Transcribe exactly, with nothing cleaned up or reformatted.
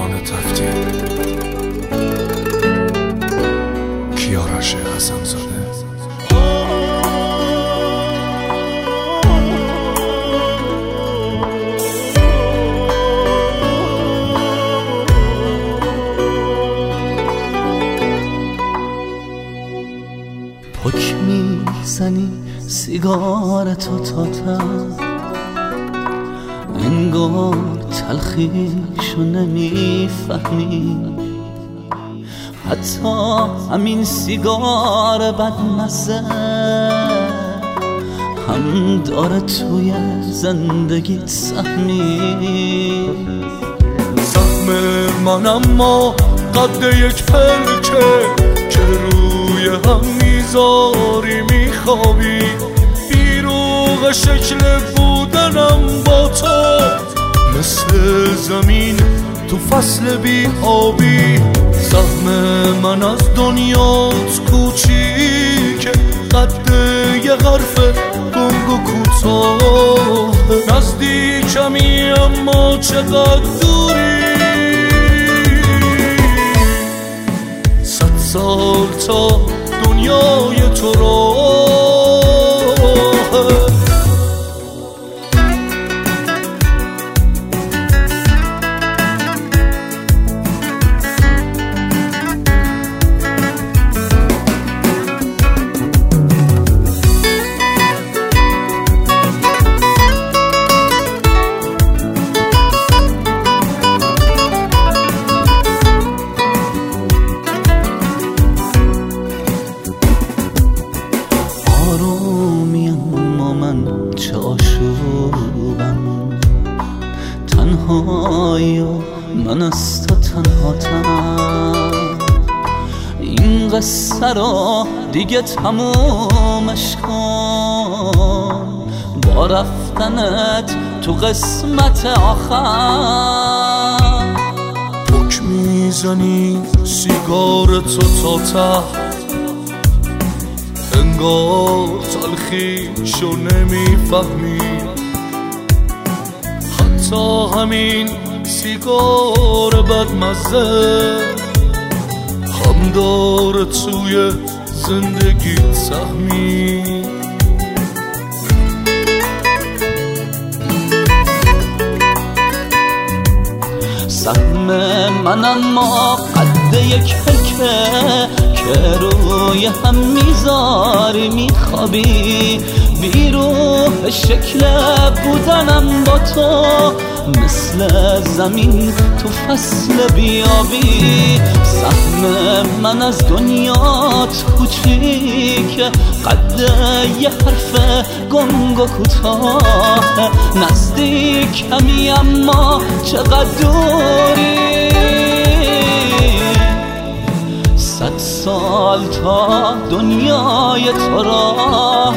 دوران تفتی کیارش حسن زاده. پک میزنی سیگارتو تا ته، انگار تلخیشو نمیفهمی، حتی همین سیگار بدمزه هم داره توی زندگیت سهمی. سهم من اما قد یک پلکه که روی هم میذاری میخوابی، بیروغ شکل بودنم با تو مثل زمین تو فصل بی آبی. سهم من از دنیات کوچیکه قد یه حرف گنگ و کوتاه، نزدیکمی اما چقدر دوری. صد سال تا دنیای تو راه. چه آشوبم تنهایی و من از تو تنهاتم، این قصه را دیگه تمومش کن با رفتنت تو قسمت آخر. پک میزنی سیگارتو تا ته، انگار تلخیشو نمیفهمی، حتی همین سیگار بدمزه هم داره توی زندگیت سهمی. سهم من اما قد یک پلکه که روی هم میذاری میخوابی، بیروح شکل بودنم با تو مثل زمین تو فصل بیابی. سهم من از دنیات کوچیکه قد یه حرف گنگ و کوتاه، نزدیکمی اما چقدر دوری. صد سال تا دنیای تو راه.